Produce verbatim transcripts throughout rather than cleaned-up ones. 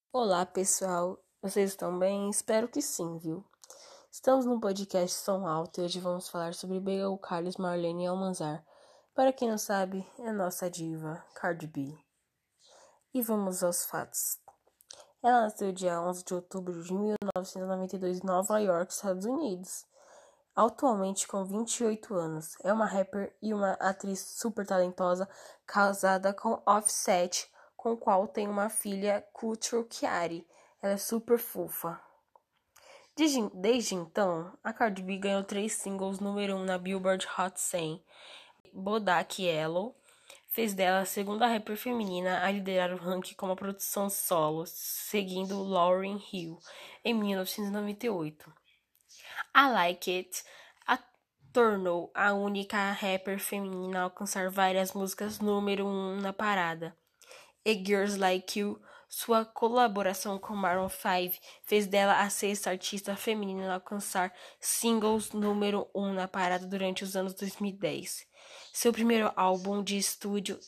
Olá, pessoal. Vocês estão bem? Espero que sim, viu? Estamos no podcast Som Alto e hoje vamos falar sobre Bega Carlos, Marlene Almanzar. Para quem não sabe, é nossa diva, Cardi B. E vamos aos fatos. Ela nasceu dia onze de outubro de mil novecentos e noventa e dois em Nova York, Estados Unidos. Atualmente com vinte e oito anos, é uma rapper e uma atriz super talentosa, casada com Offset, com o qual tem uma filha, Kulture Kiari. Ela é super fofa. Desde, desde então, a Cardi B ganhou três singles número um na Billboard Hot cem. Bodak Yellow fez dela a segunda rapper feminina a liderar o ranking com uma produção solo, seguindo Lauryn Hill, em mil novecentos e noventa e oito. I Like It a tornou a única rapper feminina a alcançar várias músicas número um na parada. E Girls Like You, sua colaboração com Maroon cinco, fez dela a sexta artista feminina a alcançar singles número um na parada durante os anos dois mil e dez. Seu primeiro álbum de estúdio,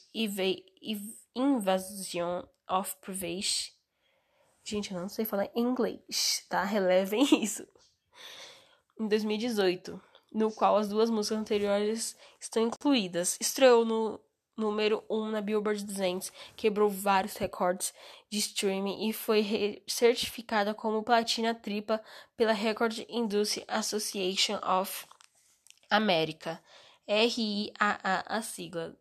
Invasion of Privacy, gente, eu não sei falar inglês, tá? Relevem isso. Em dois mil e dezoito, no qual as duas músicas anteriores estão incluídas. Estreou no número um na Billboard duzentos, quebrou vários recordes de streaming e foi certificada como platina tripla pela Record Industry Association of America, R I A A, a sigla.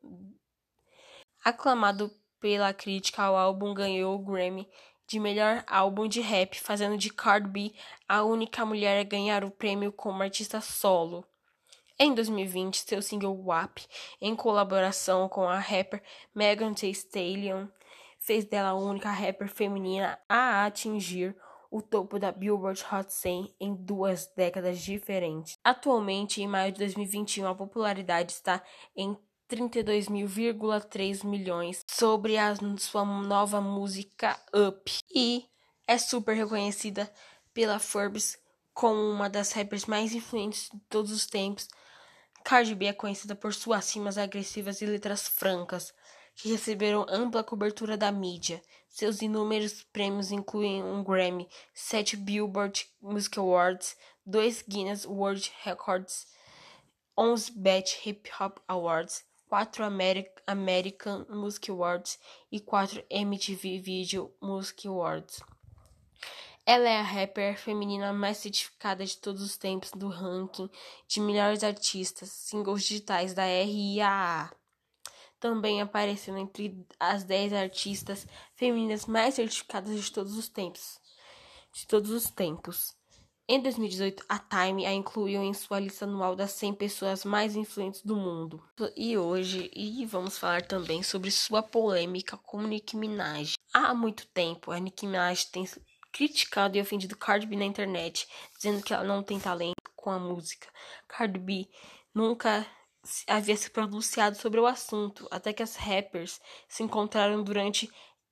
Aclamado pela crítica, o álbum ganhou o Grammy de melhor álbum de rap, fazendo de Cardi B a única mulher a ganhar o prêmio como artista solo. Em dois mil e vinte, seu single W A P, em colaboração com a rapper Megan Thee Stallion, fez dela a única rapper feminina a atingir o topo da Billboard Hot cem em duas décadas diferentes. Atualmente, em maio de dois mil e vinte e um, a popularidade está em trinta e dois vírgula três milhões sobre a sua nova música Up. E é super reconhecida pela Forbes como uma das rappers mais influentes de todos os tempos. Cardi B é conhecida por suas rimas agressivas e letras francas, que receberam ampla cobertura da mídia. Seus inúmeros prêmios incluem um Grammy, sete Billboard Music Awards, dois Guinness World Records, onze B E T Hip Hop Awards, quatro American Music Awards e quatro M T V Video Music Awards. Ela é a rapper feminina mais certificada de todos os tempos do ranking de melhores artistas, singles digitais da R I A A. Também apareceu entre as dez artistas femininas mais certificadas de todos os tempos. De todos os tempos. Em dois mil e dezoito, a Time a incluiu em sua lista anual das cem pessoas mais influentes do mundo. E hoje, e vamos falar também sobre sua polêmica com Nicki Minaj. Há muito tempo, a Nicki Minaj tem criticado e ofendido Cardi B na internet, dizendo que ela não tem talento com a música. Cardi B nunca havia se pronunciado sobre o assunto, até que as rappers se encontraram durante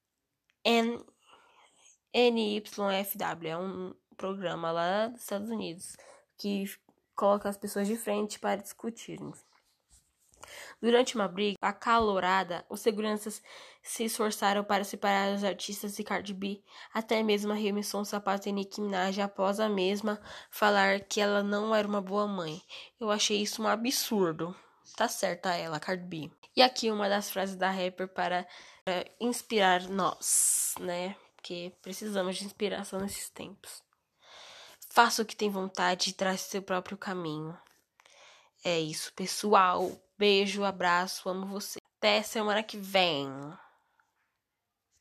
N Y F W, é um programa lá dos Estados Unidos, que coloca as pessoas de frente para discutirem. Durante uma briga acalorada, os seguranças se esforçaram para separar os artistas de Cardi B, até mesmo arremessou um sapato em Nicki Minaj após a mesma falar que ela não era uma boa mãe. Eu achei isso um absurdo. Tá certa ela, Cardi B. E aqui uma das frases da rapper para, para inspirar nós, né? Porque precisamos de inspiração nesses tempos. Faça o que tem vontade e trace seu próprio caminho. É isso, pessoal. Beijo, abraço, amo você. Até semana que vem.